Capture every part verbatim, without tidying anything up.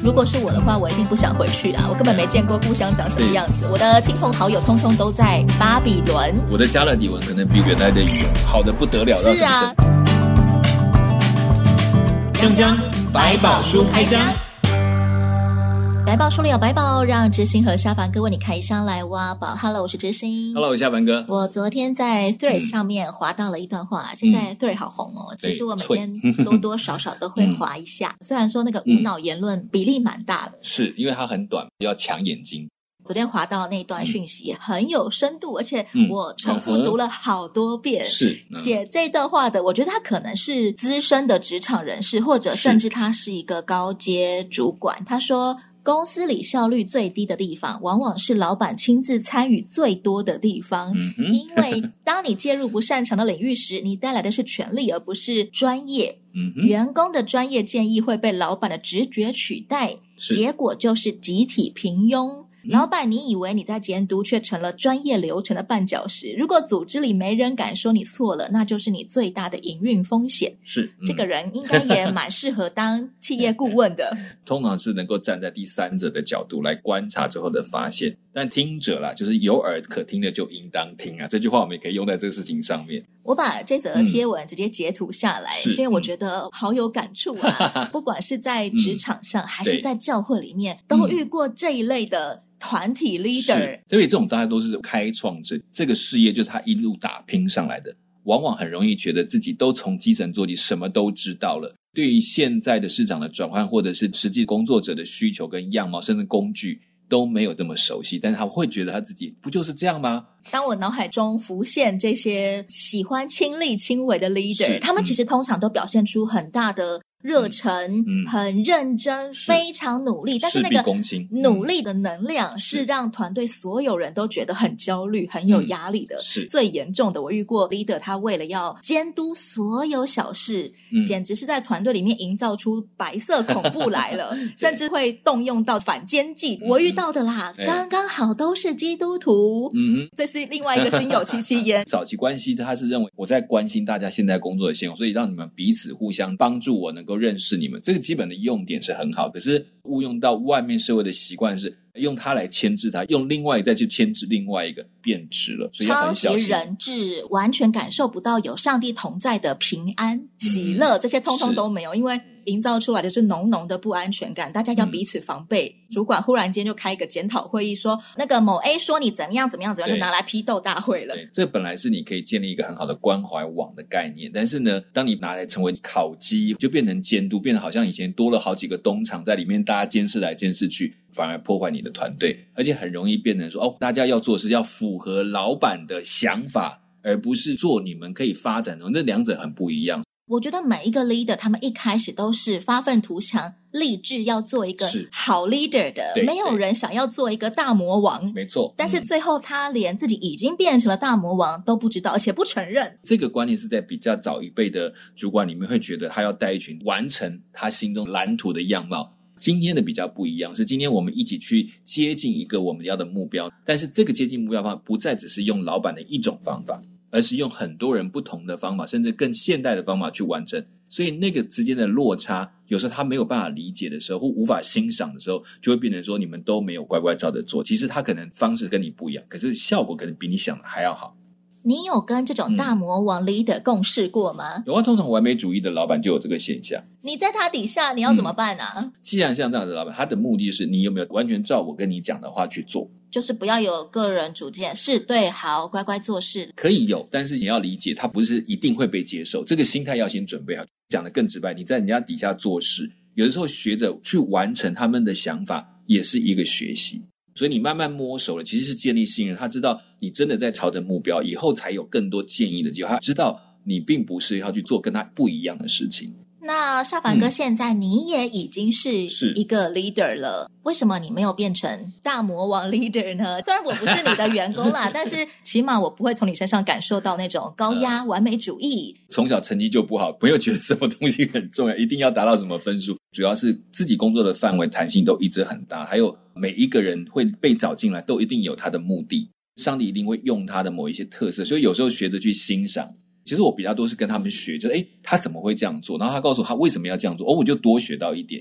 如果是我的话，我一定不想回去啊，我根本没见过故乡长什么样子。我的亲朋好友通通都在巴比伦， 我的加勒底文可能比原来的语言好的不得了。 是啊， 江江百宝书开箱， 百宝书里有百宝，让知心和下凡哥为你开箱来挖宝。Hello， 我是知心。 Hello， 我是下凡哥。 我昨天在 Threads 上面滑到了一段话，嗯、现在 Threads 好红哦。其实我每天多多少少都会滑一下，虽然说那个无脑言论比例蛮大的， 是因为它很短，要抢眼睛。 昨天滑到那段讯息、嗯、很有深度，而且我重复读了好多遍。 嗯、是、 嗯、写这段话的，我觉得他可能是资深的职场人士，或者甚至他是一个高阶主管。他说，公司里效率最低的地方，往往是老板亲自参与最多的地方。 嗯、 因为当你介入不擅长的领域时，你带来的是权力，而不是专业。 嗯、 员工的专业建议会被老板的直觉取代，结果就是集体平庸。老板，你以为你在监督，却成了专业流程的绊脚石。如果组织里没人敢说你错了，那就是你最大的营运风险。 是、 嗯、这个人应该也蛮适合当企业顾问的。 通常是能够站在第三者的角度来观察之后的发现，但听者啦，就是有耳可听的就应当听啊。这句话我们也可以用在这个事情上面。 我把这则贴文直接截图下来，嗯、是因为我觉得好有感触啊。不管是在职场上、嗯、还是在教会里面，都遇过这一类的团体 leader， 所以这种大家都是开创者，这个事业就是他一路打拼上来的，往往很容易觉得自己都从基层做起，什么都知道了。对于现在的市场的转换，或者是实际工作者的需求跟样貌，甚至工具都没有这么熟悉，但是他会觉得他自己不就是这样吗？ 当我脑海中浮现这些喜欢亲力亲为的 leader， 他们其实通常都表现出很大的热忱、嗯、很认真，非常努力，但是那个努力的能量是让团队所有人都觉得很焦虑、很有压力的。 是最严重的，我遇过 leader， 他为了要监督所有小事、嗯、简直是在团队里面营造出白色恐怖来了甚至会动用到反间计、嗯、我遇到的啦，刚刚好都是基督徒。 嗯， 这是另外一个心有戚戚焉。 早期关系他是认为我在关心大家现在工作的现况，所以让你们彼此互相帮助，我能够认识你们，这个基本的用点是很好，可是误用到外面社会的习惯是用它来牵制它，用另外一个再去牵制另外一个，变质了，所以要很小心。 超级人质，完全感受不到有上帝同在的平安、喜乐、嗯、这些通通都没有，因为营造出来的是浓浓的不安全感，大家要彼此防备、嗯、主管忽然间就开一个检讨会议，说那个某 A 说你怎么样怎么样怎么样，就拿来批斗大会了。 对，这本来是你可以建立一个很好的关怀网的概念，但是呢，当你拿来成为考绩，就变成监督，变得好像以前多了好几个东厂在里面，大家监视来监视去，反而破坏你的团队，而且很容易变成说哦，大家要做的是要符合老板的想法，而不是做你们可以发展的，那两者很不一样。 我觉得每一个 leader 他们一开始都是发愤图强，立志要做一个好 leader 的，没有人想要做一个大魔王。 没错， 但是最后他连自己已经变成了大魔王都不知道，而且不承认。 这个观念是在比较早一辈的主管里面会觉得他要带一群完成他心中蓝图的样貌。今天的比较不一样，是今天我们一起去接近一个我们要的目标，但是这个接近目标方法不再只是用老板的一种方法，而是用很多人不同的方法，甚至更现代的方法去完成。所以那个之间的落差，有时候他没有办法理解的时候，或无法欣赏的时候，就会变成说你们都没有乖乖照着做。其实他可能方式跟你不一样，可是效果可能比你想的还要好。 你有跟这种大魔王 leader 共事过吗？ 有啊，通常完美主义的老板就有这个现象。 你在他底下，你要怎么办啊？ 嗯、既然像这样的老板，他的目的是你有没有完全照我跟你讲的话去做， 就是不要有个人主见，是对好，乖乖做事。 可以有，但是你要理解，他不是一定会被接受，这个心态要先准备好。讲得更直白，你在人家底下做事，有的时候学着去完成他们的想法，也是一个学习。所以你慢慢摸熟了，其实是建立信任，他知道你真的在朝着目标，以后才有更多建议的机会。他知道你并不是要去做跟他不一样的事情。 那夏凡哥，现在你也已经是一个 leader 了、嗯、为什么你没有变成大魔王 leader 呢？虽然我不是你的员工啦但是起码我不会从你身上感受到那种高压、呃、完美主义。 从小成绩就不好，没有觉得什么东西很重要，一定要达到什么分数，主要是自己工作的范围弹性都一直很大，还有每一个人会被找进来都一定有他的目的，上帝一定会用他的某一些特色，所以有时候学着去欣赏。其实我比较多是跟他们学，就是诶他怎么会这样做，然后他告诉我他为什么要这样做，哦我就多学到一点。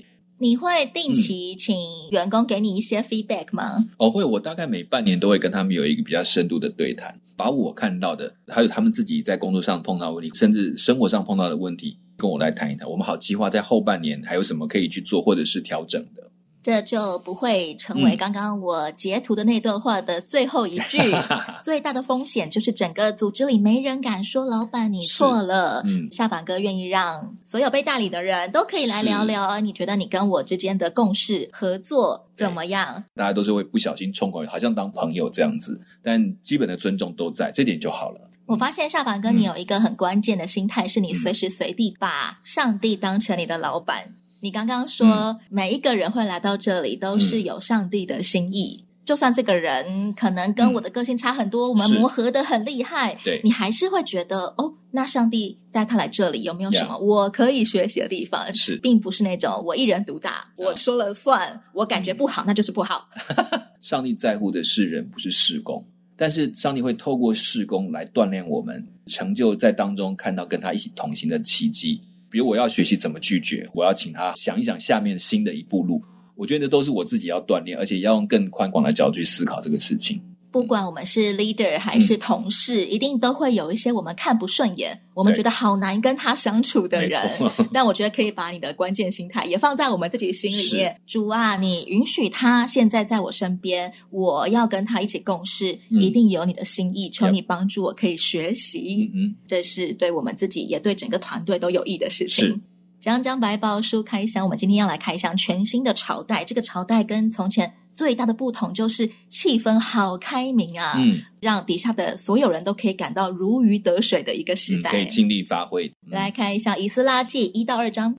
你会定期请员工给你一些 feedback 吗？ 嗯、哦，会，我大概每半年都会跟他们有一个比较深度的对谈，把我看到的还有他们自己在工作上碰到的问题，甚至生活上碰到的问题跟我来谈一谈，我们好计划在后半年还有什么可以去做或者是调整的。 这就不会成为刚刚我截图的那段话的最后一句、嗯、最大的风险就是整个组织里没人敢说老板你错了。嗯，下凡哥愿意让所有被代理的人都可以来聊聊，你觉得你跟我之间的共识合作怎么样？ 大家都是会不小心冲口，好像当朋友这样子，但基本的尊重都在，这点就好了。 我发现下凡哥你有一个很关键的心态、嗯、是你随时随地把上帝当成你的老板。你刚刚说、嗯、每一个人会来到这里都是有上帝的心意、嗯、就算这个人可能跟我的个性差很多、嗯、我们磨合得很厉害，对，你还是会觉得哦，那上帝带他来这里有没有什么我可以学习的地方？是，并不是那种我一人独大，我说了算，我感觉不好、嗯、那就是不好。 上帝在乎的是人，不是事工，但是上帝会透过事工来锻炼我们，成就在当中看到跟他一起同行的奇迹。比如我要学习怎么拒绝，我要请他想一想下面新的一步路，我觉得都是我自己要锻炼，而且要用更宽广的角度去思考这个事情。 不管我们是 leader 还是同事、嗯、一定都会有一些我们看不顺眼，我们觉得好难跟他相处的人，但我觉得可以把你的关键心态也放在我们自己心里面。主啊，你允许他现在在我身边，我要跟他一起共事、嗯、一定有你的心意，求你帮助我可以学习、嗯、这是对我们自己也对整个团队都有益的事情。是，讲讲百宝书开箱，我们今天要来开箱全新的朝代。这个朝代跟从前最大的不同就是气氛好开明啊，嗯，让底下的所有人都可以感到如鱼得水的一个时代、嗯、 可以尽力发挥、嗯、 来看一下以斯拉记一到二章。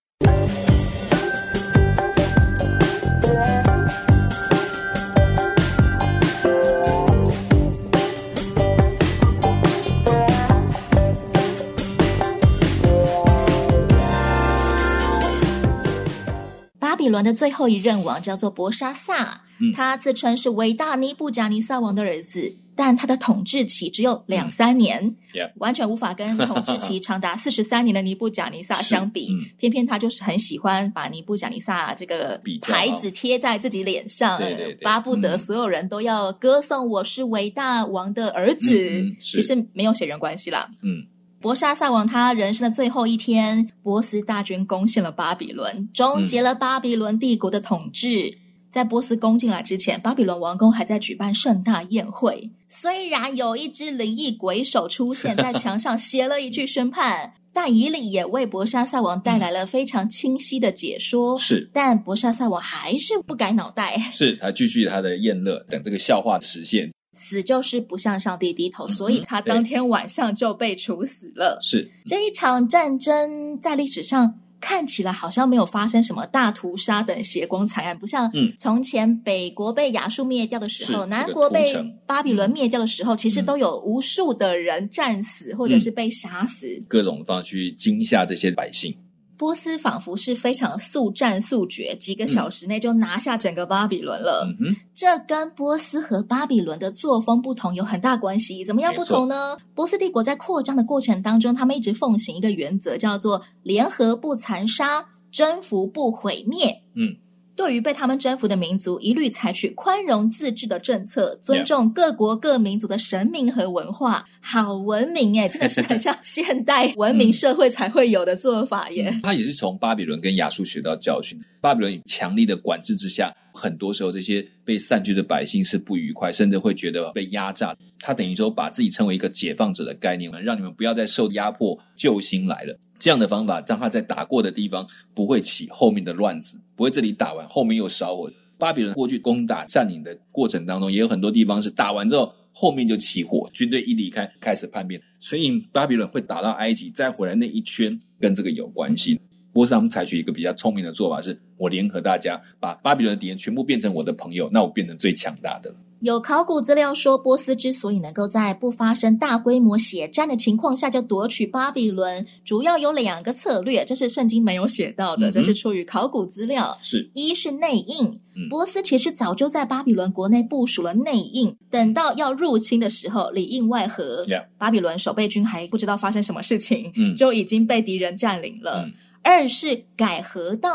巴比伦的最后一任王叫做伯沙撒、嗯、他自称是伟大尼布甲尼撒王的儿子，但他的统治期只有两三年、嗯 yeah. 完全无法跟统治期长达四十三年的尼布甲尼撒相比、嗯、偏偏他就是很喜欢把尼布甲尼撒这个牌子贴在自己脸上，对对对，巴不得所有人都要歌颂我是伟大王的儿子、嗯嗯、其实没有血缘关系啦。嗯，伯沙撒王他人生的最后一天，波斯大军攻陷了巴比伦，终结了巴比伦帝国的统治、嗯、在波斯攻进来之前，巴比伦王宫还在举办盛大宴会，虽然有一只灵异鬼手出现在墙上写了一句宣判但以理也为伯沙撒王带来了非常清晰的解说，是，但伯沙撒王还是不改脑袋，是，他继续他的宴乐，等这个笑话实现。死就是不向上帝低头、嗯、所以他当天晚上就被处死了。是，这一场战争在历史上看起来好像没有发生什么大屠杀等血光惨案，不像从前北国被亚述灭掉的时候、嗯、南国被巴比伦灭掉的时候、嗯、其实都有无数的人战死或者是被杀死、嗯、各种方法去惊吓这些百姓。波斯仿佛是非常速战速决，几个小时内就拿下整个巴比伦了、嗯、这跟波斯和巴比伦的作风不同有很大关系。怎么样不同呢？波斯帝国在扩张的过程当中，他们一直奉行一个原则，叫做联合不残杀，征服不毁灭。嗯，对于被他们征服的民族，一律采取宽容自治的政策，尊重各国各民族的神明和文化。好文明耶，真的是很像现代文明社会才会有的做法耶、嗯、他也是从巴比伦跟亚述学到教训。巴比伦强力的管制之下，很多时候这些被散居的百姓是不愉快，甚至会觉得被压榨。他等于说把自己称为一个解放者的概念，让你们不要再受压迫，救星来了。这样的方法让他在打过的地方不会起后面的乱子，不会这里打完后面又烧火。巴比伦过去攻打占领的过程当中，也有很多地方是打完之后后面就起火，军队一离开开始叛变，所以巴比伦会打到埃及再回来那一圈跟这个有关系。波斯他们采取一个比较聪明的做法，是我联合大家把巴比伦的敌人全部变成我的朋友，那我变成最强大的了。有考古资料说，波斯之所以能够在不发生大规模血战的情况下就夺取巴比伦，主要有两个策略，这是圣经没有写到的、嗯、这是出于考古资料。是，一是内应、嗯、波斯其实早就在巴比伦国内部署了内应，等到要入侵的时候里应外合、yeah. 巴比伦守备军还不知道发生什么事情、嗯、就已经被敌人占领了、嗯。二是改河道，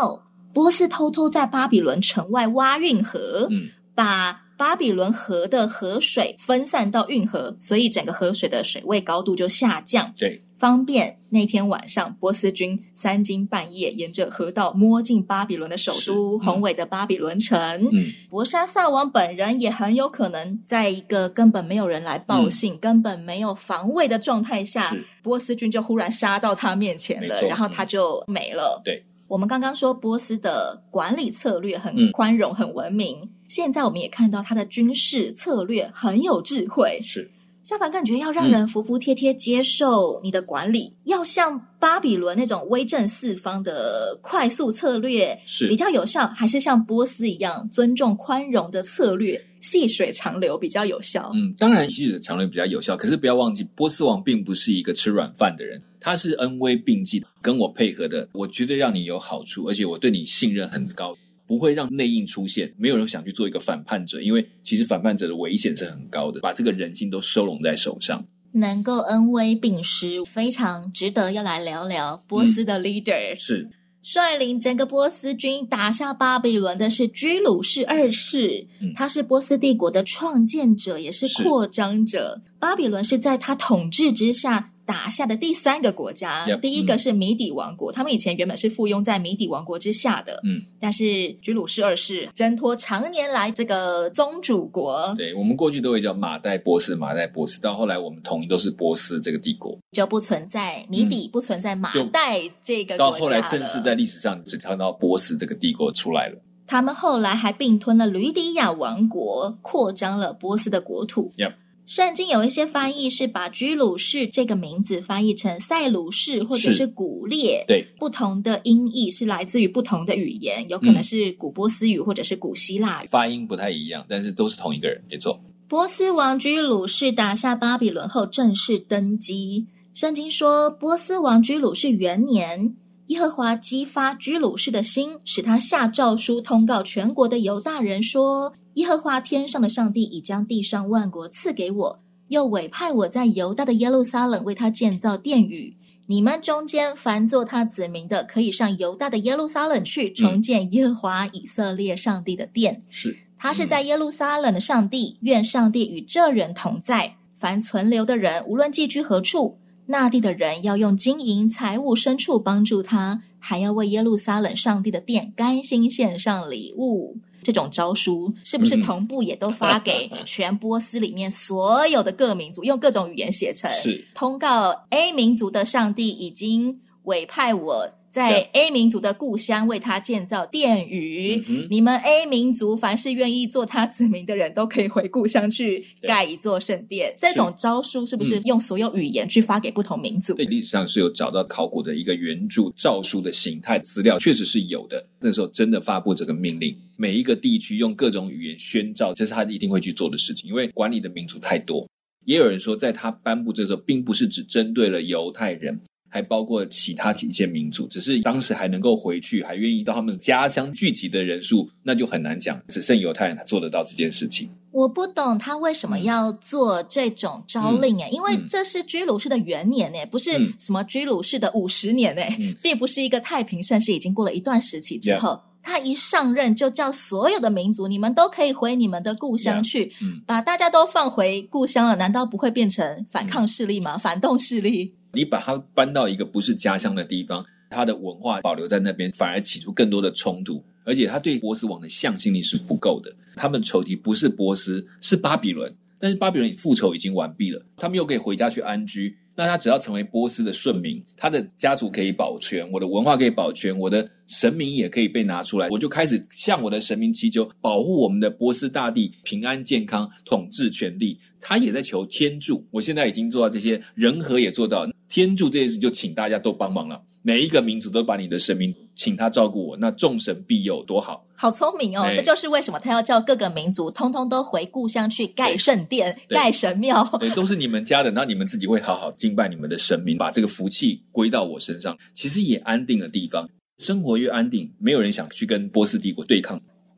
波斯偷偷在巴比伦城外挖运河， 嗯， 把巴比伦河的河水分散到运河，所以整个河水的水位高度就下降， 对， 方便那天晚上波斯军三更半夜沿着河道摸进巴比伦的首都、嗯、宏伟的巴比伦城。 嗯， 伯沙撒王本人也很有可能在一个根本没有人来报信、嗯、根本没有防卫的状态下，波斯军就忽然杀到他面前了，然后他就没了、嗯、 对， 我们刚刚说波斯的管理策略很宽容、嗯、很文明，现在我们也看到他的军事策略很有智慧。 是， 夏凡感觉要让人服服帖帖接受你的管理、嗯、要像巴比伦那种威震四方的快速策略是比较有效，还是像波斯一样尊重宽容的策略细水长流比较有效？ 嗯，当然细水长流比较有效，可是不要忘记波斯王并不是一个吃软饭的人，他是恩威并济，跟我配合的，我绝对让你有好处，而且我对你信任很高，不会让内应出现，没有人想去做一个反叛者，因为其实反叛者的危险是很高的，把这个人心都收拢在手上， 能够恩威并施，非常值得要来聊聊波斯的 leader、嗯、 是率领整个波斯军打下巴比伦的是居鲁士二世、嗯、他是波斯帝国的创建者，也是扩张者。巴比伦是在他统治之下打下的第三个国家、yep, 第一个是米底王国、嗯、他们以前原本是附庸在米底王国之下的，嗯，但是居鲁士二世挣脱常年来这个宗主国， 对，我们过去都会叫马代波斯马代波斯，到后来我们统一都是波斯这个帝国， 就不存在米底、嗯、不存在马代这个国家了， 到后来正式在历史上只看到波斯这个帝国出来了。 他们后来还并吞了吕底亚王国，扩张了波斯的国土。 Yep。 圣经有一些翻译是把居鲁士这个名字翻译成塞鲁士或者是古列， 对， 不同的音译是来自于不同的语言，有可能是古波斯语或者是古希腊语、嗯、 发音不太一样，但是都是同一个人，没错。 波斯王居鲁士打下巴比伦后正式登基，圣经说波斯王居鲁士元年，耶和华激发居鲁士的心，使他下诏书通告全国的犹大人说，耶和华天上的上帝已将地上万国赐给我，又委派我在犹大的耶路撒冷为他建造殿宇，你们中间凡做他子民的，可以上犹大的耶路撒冷去重建耶和华以色列上帝的殿。 是， 他是在耶路撒冷的上帝，愿上帝与这人同在，凡存留的人无论寄居何处，那地的人要用金银财物牲畜帮助他，还要为耶路撒冷上帝的殿甘心献上礼物。这种诏书是不是同步也都发给全波斯里面所有的各民族，用各种语言写成， 是通告 A 民族的上帝已经委派我在 A 民族的故乡为他建造殿宇、嗯、你们 A 民族凡是愿意做他子民的人都可以回故乡去盖一座圣殿。这种诏书是不是用所有语言去发给不同民族？ 对，历史上是有找到考古的一个原著诏书的形态资料，确实是有的。那时候真的发布这个命令，每一个地区用各种语言宣召，这是他一定会去做的事情，因为管理的民族太多。也有人说在他颁布这时候并不是只针对了犹太人，还包括其他几些民族，只是当时还能够回去还愿意到他们家乡聚集的人数那就很难讲，只剩犹太人才做得到这件事情。 我不懂他为什么要做这种诏令耶、嗯、因为这是居鲁士的元年耶，不是什么居鲁士的五十年耶、嗯、并不是一个太平盛世，已经过了一段时期之后、yeah.他一上任就叫所有的民族你们都可以回你们的故乡去、yeah. 嗯、把大家都放回故乡了，难道不会变成反抗势力吗、嗯、反动势力？ 你把它搬到一个不是家乡的地方，他的文化保留在那边，反而起出更多的冲突，而且他对波斯王的向心力是不够的。他们仇敌不是波斯，是巴比伦，但是巴比伦复仇已经完毕了，他们又可以回家去安居，那他只要成为波斯的顺民，他的家族可以保全，我的文化可以保全，我的神明也可以被拿出来，我就开始向我的神明祈求保护我们的波斯大地平安健康统治权力。他也在求天助，我现在已经做到这些，人和也做到，天助这件事就请大家都帮忙了，每一个民族都把你的神明请他照顾我，那众神庇佑，多好。 好聪明哦、欸、这就是为什么他要叫各个民族通通都回故乡去盖圣殿盖神庙， 对，都是你们家的，那你们自己会好好敬拜你们的神明，把这个福气归到我身上，其实也安定的地方，生活越安定，没有人想去跟波斯帝国对抗。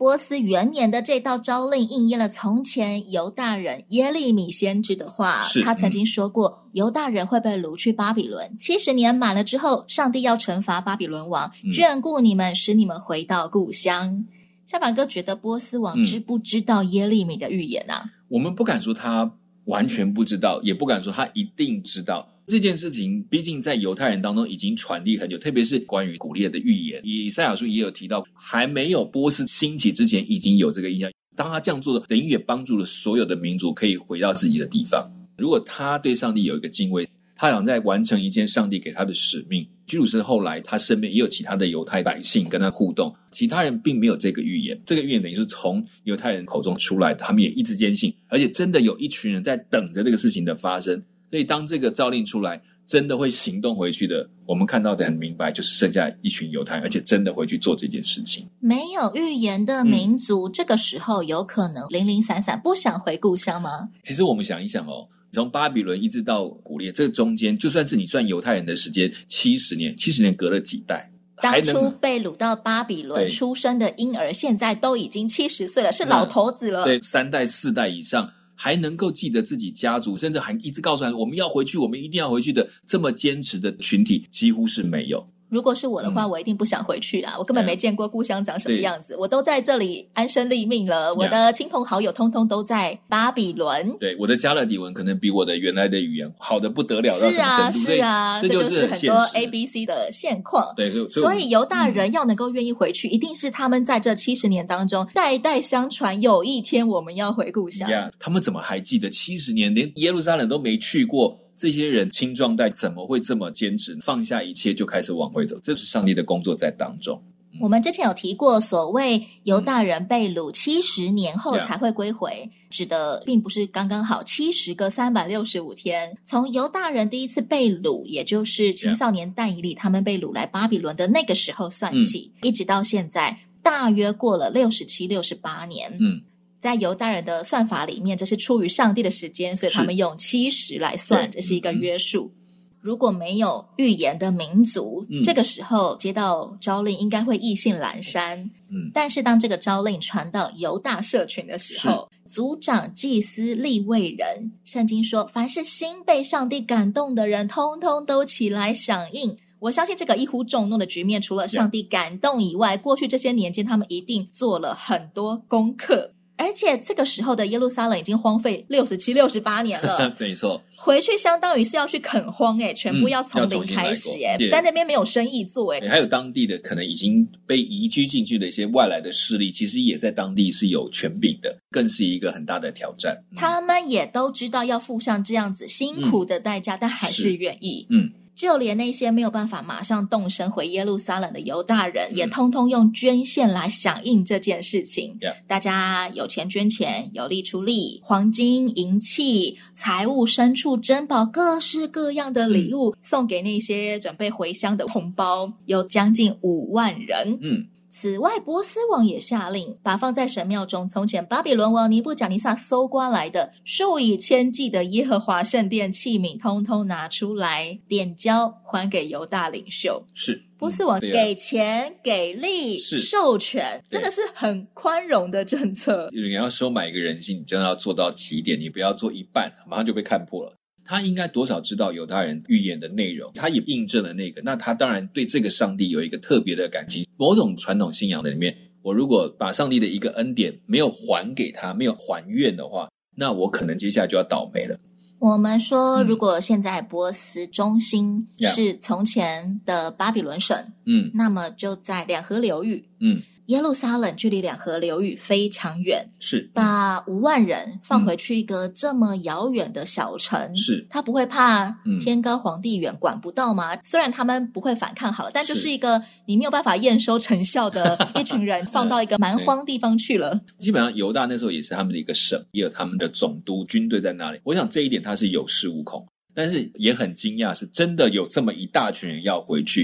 波斯元年的这道诏令应验了从前犹大人耶利米先知的话，他曾经说过、嗯、犹大人会被掳去巴比伦，七十年满了之后，上帝要惩罚巴比伦王、嗯、眷顾你们，使你们回到故乡。夏凡哥觉得波斯王知不知道耶利米的预言啊、 嗯、我们不敢说他完全不知道，也不敢说他一定知道。这件事情毕竟在犹太人当中已经传递很久，特别是关于古列的预言，以赛亚书也有提到，还没有波斯兴起之前已经有这个印象。当他这样做的，等于也帮助了所有的民族可以回到自己的地方。如果他对上帝有一个敬畏，他想在完成一件上帝给他的使命。居鲁士后来他身边也有其他的犹太百姓跟他互动，其他人并没有这个预言，这个预言等于是从犹太人口中出来的，他们也一直坚信，而且真的有一群人在等着这个事情的发生。所以当这个诏令出来，真的会行动回去的，我们看到的很明白，就是剩下一群犹太人，而且真的回去做这件事情。 没有预言的民族、嗯、这个时候有可能零零散散不想回故乡吗？ 其实我们想一想哦，从巴比伦一直到古列，这中间就算是你算犹太人的时间七十年，七十年隔了几代， 当初被掳到巴比伦出生的婴儿现在都已经七十岁了，是老头子了。 对，三代四代以上还能够记得自己家族，甚至还一直告诉他我们要回去，我们一定要回去的，这么坚持的群体几乎是没有。 如果是我的话、嗯、我一定不想回去啊！我根本没见过故乡长什么样子，我都在这里安身立命了，我的亲朋好友通通都在巴比伦。 对，我的加勒底文可能比我的原来的语言好得不得了， 是啊是啊， 这就是很多 A B C 的现况。 对，所以所以犹大人要能够愿意回去、嗯、一定是他们在这七十年当中代代相传，有一天我们要回故乡。 yeah, 他们怎么还记得七十年连耶路撒冷都没去过？这些人青壮代怎么会这么坚持，放下一切就开始往回走？这是上帝的工作在当中。 嗯、我们之前有提过，所谓犹大人被掳七十年后才会归回、嗯、指的并不是刚刚好七十个三百六十五天，从犹大人第一次被掳，也就是青少年但以理他们被掳来巴比伦的那个时候算起、嗯、一直到现在大约过了六十七、六十八年。嗯，在犹大人的算法里面，这是出于上帝的时间，所以他们用七十来算，这是一个约束。嗯、如果没有预言的民族、嗯、这个时候接到诏令应该会意兴阑珊。嗯，但是当这个诏令传到犹大社群的时候，族长、祭司、利未人，圣经说凡是心被上帝感动的人通通都起来响应。我相信这个一呼众怒的局面，除了上帝感动以外，过去这些年间他们一定做了很多功课。而且这个时候的耶路撒冷已经荒废六十七、六十八年了。 没错， 回去相当于是要去垦荒诶，全部要从零开始诶、嗯、在那边没有生意做诶。 还有当地的可能已经被移居进去的一些外来的势力，其实也在当地是有权柄的，更是一个很大的挑战。 嗯、他们也都知道要付上这样子辛苦的代价、嗯、但还是愿意。 嗯。 就连那些没有办法马上动身回耶路撒冷的犹大人、嗯、也通通用捐献来响应这件事情、 yeah. 大家有钱捐钱，有力出力，黄金、银器、财物、牲畜、珍宝，各式各样的礼物、嗯、送给那些准备回乡的同胞，有将近五万人。嗯，此外波斯王也下令把放在神庙中从前巴比伦王尼布甲尼撒搜刮来的数以千计的耶和华圣殿器皿通通拿出来点交还给犹大领袖。 是波斯王给钱给力授权，真的是很宽容的政策。 你要收买一个人心，你真的要做到极点，你不要做一半马上就被看破了。他应该多少知道犹太人预言的内容，他也印证了那个，那他当然对这个上帝有一个特别的感情。某种传统信仰的里面，我如果把上帝的一个恩典没有还给他，没有还愿的话，那我可能接下来就要倒霉了。 我们说如果现在波斯中心是从前的巴比伦省，嗯，那么就在两河流域，嗯，耶路撒冷距离两河流域非常远， 是把五万人放回去一个这么遥远的小城，是、嗯、他不会怕天高皇帝远、嗯、管不到吗？虽然他们不会反抗好了，但就是一个你没有办法验收成效的一群人放到一个蛮荒地方去了。 基本上犹大那时候也是他们的一个省，也有他们的总督军队在那里，我想这一点他是有恃无恐，但是也很惊讶是真的有这么一大群人要回去。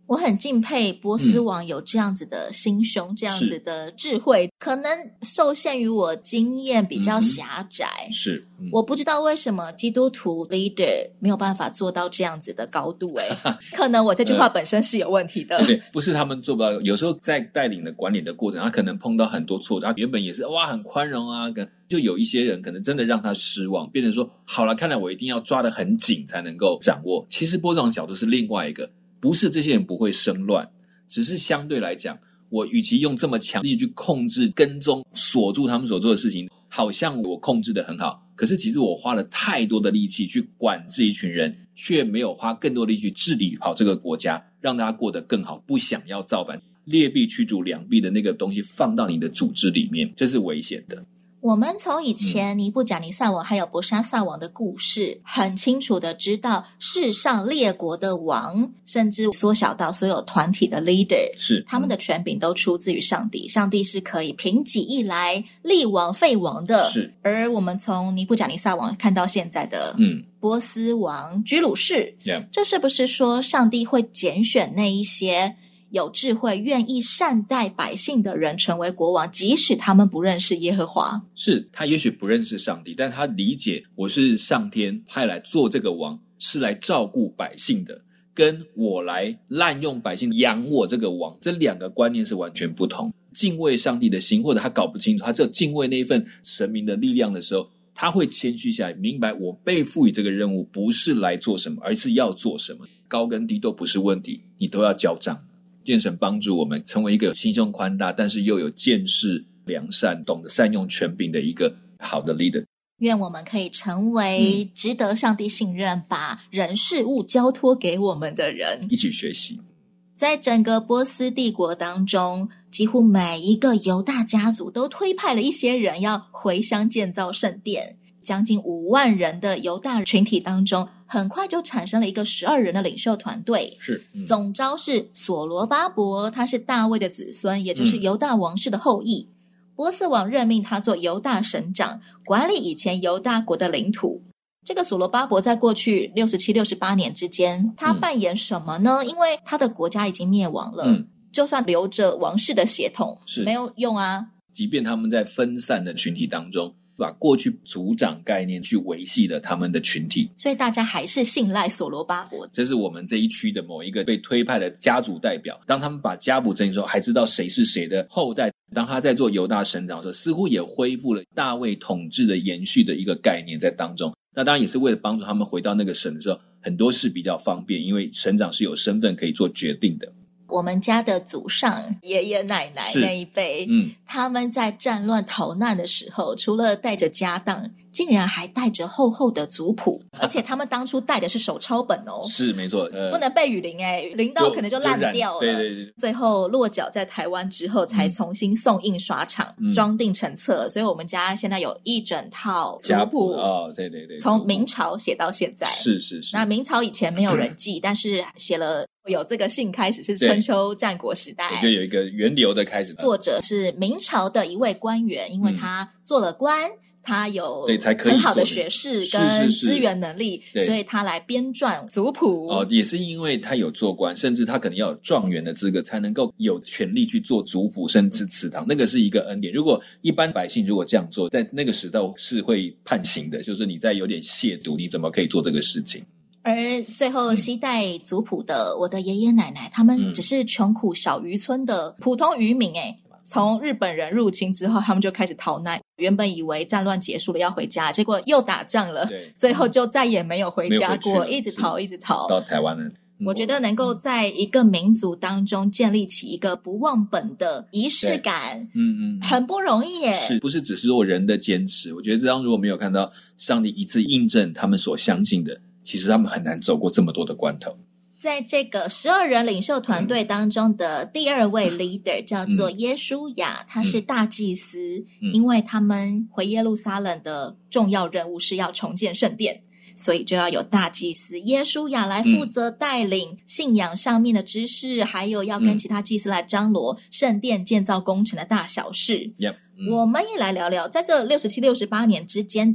我很敬佩波斯王有这样子的心胸、嗯、这样子的智慧，可能受限于我经验比较狭窄、 嗯、是、嗯、 我不知道为什么基督徒 leader 没有办法做到这样子的高度诶可能我这句话本身是有问题的、 呃、对，不是他们做不到，有时候在带领的管理的过程他可能碰到很多挫折，他原本也是哇很宽容啊，就有一些人可能真的让他失望，变成说好了，看来我一定要抓得很紧才能够掌握。其实波斯王角度是另外一个，不是这些人不会生乱，只是相对来讲，我与其用这么强力去控制跟踪锁住他们所做的事情，好像我控制得很好，可是其实我花了太多的力气去管制一群人，却没有花更多的力气去治理好这个国家，让大家过得更好，不想要造反，劣币驱逐良币的那个东西放到你的组织里面，这是危险的。 我们从以前尼布甲尼撒王还有伯沙撒王的故事、嗯、很清楚的知道世上列国的王，甚至缩小到所有团体的 leader， 是他们的权柄都出自于上帝、嗯、上帝是可以凭己意来立王废王的。 是， 而我们从尼布甲尼撒王看到现在的嗯波斯王居鲁士、 嗯、 这是不是说上帝会拣选那一些有智慧愿意善待百姓的人成为国王，即使他们不认识耶和华？ 是，他也许不认识上帝，但他理解我是上天派来做这个王，是来照顾百姓的，跟我来滥用百姓养我这个王，这两个观念是完全不同。敬畏上帝的心，或者他搞不清楚，他只有敬畏那一份神明的力量的时候，他会谦虚下来，明白我被赋予这个任务不是来做什么，而是要做什么，高跟低都不是问题，你都要交账。愿神帮助我们成为一个心胸宽大，但是又有见识良善，懂得善用权柄的一个好的 leader。 愿我们可以成为值得上帝信任、嗯、把人事物交托给我们的人， 一起学习。 在整个波斯帝国当中，几乎每一个犹大家族都推派了一些人要回乡建造圣殿，将近五万人的犹大群体当中，很快就产生了一个十二人的领袖团队。 是、嗯、 总召是所罗巴伯，他是大卫的子孙，也就是犹大王室的后裔、嗯、波斯王任命他做犹大省长，管理以前犹大国的领土。这个所罗巴伯在过去六十七、六十八年之间，他扮演什么呢、嗯、因为他的国家已经灭亡了、嗯、就算留着王室的血统没有用啊。 即便他们在分散的群体当中，把过去族长概念去维系了他们的群体， 所以大家还是信赖所罗巴伯。 这是我们这一区的某一个被推派的家族代表，当他们把家谱整理之后，还知道谁是谁的后代。当他在做犹大省长的时候，似乎也恢复了大卫统治的延续的一个概念在当中。那当然也是为了帮助他们回到那个省的时候，很多事比较方便，因为省长是有身份可以做决定的。 我们家的祖上爷爷奶奶那一辈、嗯、他们在战乱逃难的时候，除了带着家当，竟然还带着厚厚的族谱，而且他们当初带的是手抄本哦。 是没错、呃、 不能被雨淋诶、欸、淋到可能就烂掉了。 对对对。 最后落脚在台湾之后，才重新送印刷厂、嗯、装订成册，所以我们家现在有一整套族谱哦，对对对， 从明朝写到现在。 是是是。 那明朝以前没有人记，但是写了有这个信开始是春秋战国时代， 就有一个源流的开始。 作者是明朝的一位官员，因为他做了官、嗯、他有很好的学识跟资源能力，是是是，所以他来编撰族谱。 哦，也是因为他有做官，甚至他可能要有状元的资格，才能够有权利去做族谱，甚至祠堂，那个是一个恩典。如果一般百姓如果这样做，在那个时代是会判刑的，就是你在有点亵渎，你怎么可以做这个事情？ 而最后西代族谱的我的爷爷奶奶，他们只是穷苦小渔村的普通渔民诶。从日本人入侵之后，他们就开始逃难，原本以为战乱结束了要回家，结果又打仗了，最后就再也没有回家过，一直逃一直逃到台湾了。 我觉得能够在一个民族当中建立起一个不忘本的仪式感，嗯嗯，很不容易耶。 是不是只是说人的坚持？我觉得这样如果没有看到上帝一次印证他们所相信的，其实他们很难走过这么多的关头。 在这个十二人领袖团队当中的第二位 leader 叫做耶书亚、嗯、他是大祭司、嗯、因为他们回耶路撒冷的重要任务是要重建圣殿，所以就要有大祭司耶书亚来负责带领信仰上面的知识、嗯、还有要跟其他祭司来张罗圣殿建造工程的大小事、 嗯、 我们也来聊聊在这六十七、六十八年之间的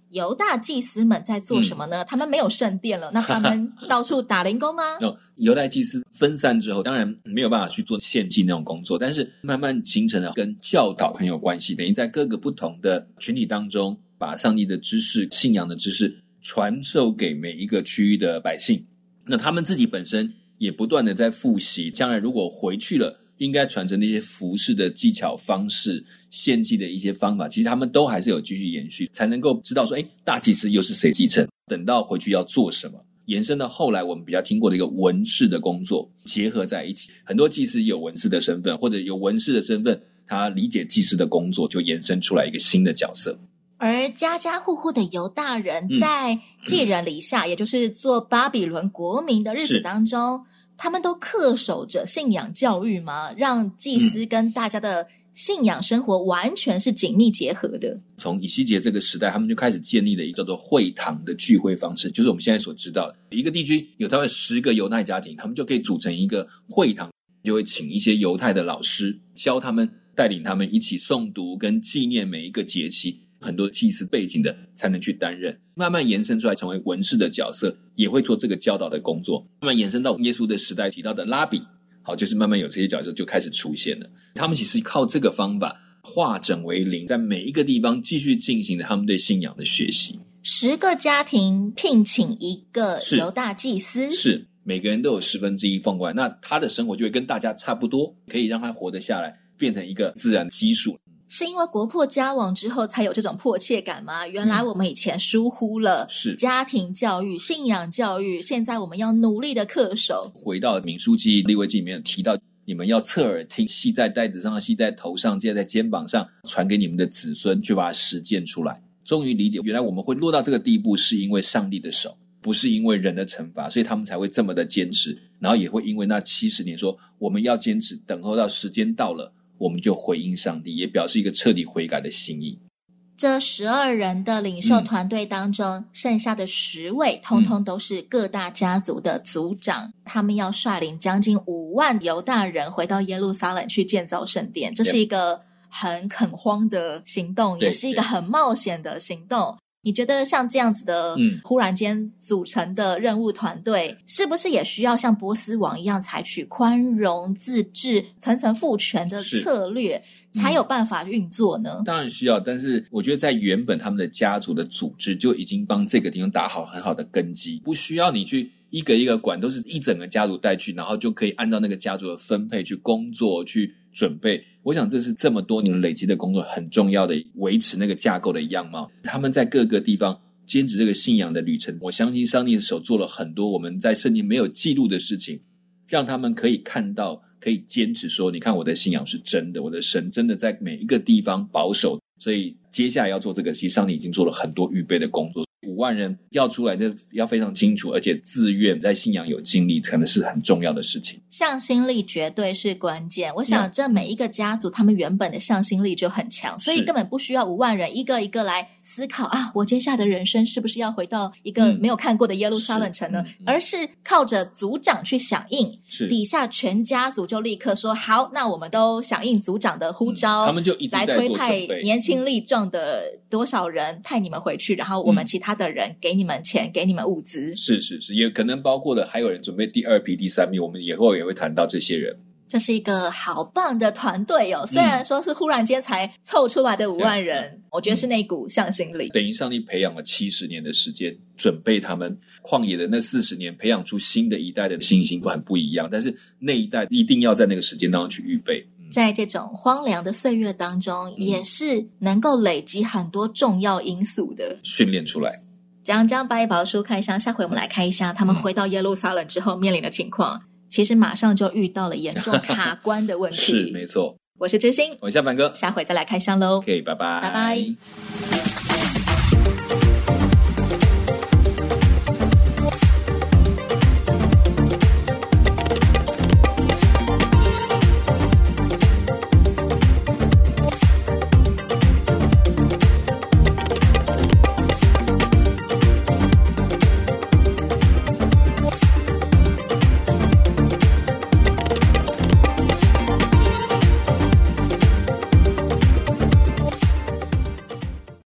犹大祭司们在做什么呢？嗯、他们没有圣殿了，那他们到处打灵宫吗？ no, 犹大祭司分散之后，当然没有办法去做献祭那种工作，但是慢慢形成了跟教导很有关系，等于在各个不同的群体当中，把上帝的知识、信仰的知识传授给每一个区域的百姓。那他们自己本身也不断的在复习，将来如果回去了，应该传承那些服事的技巧方式、献祭的一些方法，其实他们都还是有继续延续，才能够知道说，诶，大祭司又是谁继承，等到回去要做什么，延伸到后来我们比较听过的一个文士的工作结合在一起。很多祭司有文士的身份，或者有文士的身份，他理解祭司的工作，就延伸出来一个新的角色。 而家家户户的犹大人在寄人篱下、嗯、也就是做巴比伦国民的日子当中，他们都恪守着信仰教育吗？让祭司跟大家的信仰生活完全是紧密结合的。 从以西结这个时代，他们就开始建立了一个叫做会堂的聚会方式，就是我们现在所知道的，一个地区有大概十个犹太家庭，他们就可以组成一个会堂，就会请一些犹太的老师教他们，带领他们一起诵读跟纪念每一个节期，很多祭司背景的才能去担任，慢慢延伸出来成为文士的角色，也会做这个教导的工作，慢慢延伸到耶稣的时代提到的拉比，好，就是慢慢有这些角色就开始出现了。他们其实靠这个方法化整为零，在每一个地方继续进行他们对信仰的学习。 十个家庭聘请一个犹大祭司， 是, 是每个人都有十分之一奉过来，那他的生活就会跟大家差不多，可以让他活得下来，变成一个自然基数。 是因为国破家亡之后才有这种迫切感吗？原来我们以前疏忽了是家庭教育、信仰教育，现在我们要努力的恪守。 回到民数记、利未记里面提到，你们要侧耳听，系在带子上，系在头上，系在肩膀上，传给你们的子孙，去把它实践出来。终于理解，原来我们会落到这个地步，是因为上帝的手，不是因为人的惩罚，所以他们才会这么的坚持，然后也会因为那七十年说我们要坚持，等候到时间到了，我们就回应上帝，也表示一个彻底悔改的心意。 这十二人的领袖团队当中、嗯、剩下的十位通通都是各大家族的族长、嗯、他们要率领将近五万犹大人回到耶路撒冷去建造圣殿，这是一个很垦荒的行动，也是一个很冒险的行动。你觉得像这样子的、嗯、忽然间组成的任务团队，是不是也需要像波斯王一样采取宽容、自治、层层赋权的策略，才有办法运作呢、 嗯？当然需要，但是我觉得在原本他们的家族的组织就已经帮这个地方打好很好的根基，不需要你去一个一个管，都是一整个家族带去，然后就可以按照那个家族的分配去工作去准备。我想这是这么多年累积的工作很重要的，维持那个架构的样貌。他们在各个地方坚持这个信仰的旅程，我相信上帝的手做了很多我们在圣经没有记录的事情，让他们可以看到，可以坚持说，你看我的信仰是真的，我的神真的在每一个地方保守。所以接下来要做这个，其实上帝已经做了很多预备的工作。五万人要出来的要非常清楚，而且自愿在信仰有经历，可能是很重要的事情。 向心力绝对是关键。我想这每一个家族他们原本的向心力就很强，所以根本不需要五万人一个一个来思考啊，我接下来的人生是不是要回到一个没有看过的耶路撒冷城呢、嗯、而是靠着族长去响应，底下全家族就立刻说好，那我们都响应族长的呼召、 嗯、他们就一直在做准备， 来推派年轻力壮的多少人派你们回去，然后我们其他的人给你们钱、嗯、给你们物资。 是是是，也可能包括了还有人准备第二批第三批，我们以后也会谈到这些人。 这是一个好棒的团队哦，虽然说是忽然间才凑出来的五万人、嗯、我觉得是那股向心力、嗯、 等于上帝培养了七十年的时间，准备他们旷野的那四十年，培养出新的一代的信心，很不一样，但是那一代一定要在那个时间当中去预备。 在这种荒凉的岁月当中、嗯、也是能够累积很多重要因素的， 训练出来。 讲讲百宝书开箱，下回我们来看一下他们回到耶路撒冷之后面临的情况、嗯、其实马上就遇到了严重卡关的问题是没错。 我是知心， 我是夏凡哥， 下回再来开箱咯。 OK， 拜拜拜拜。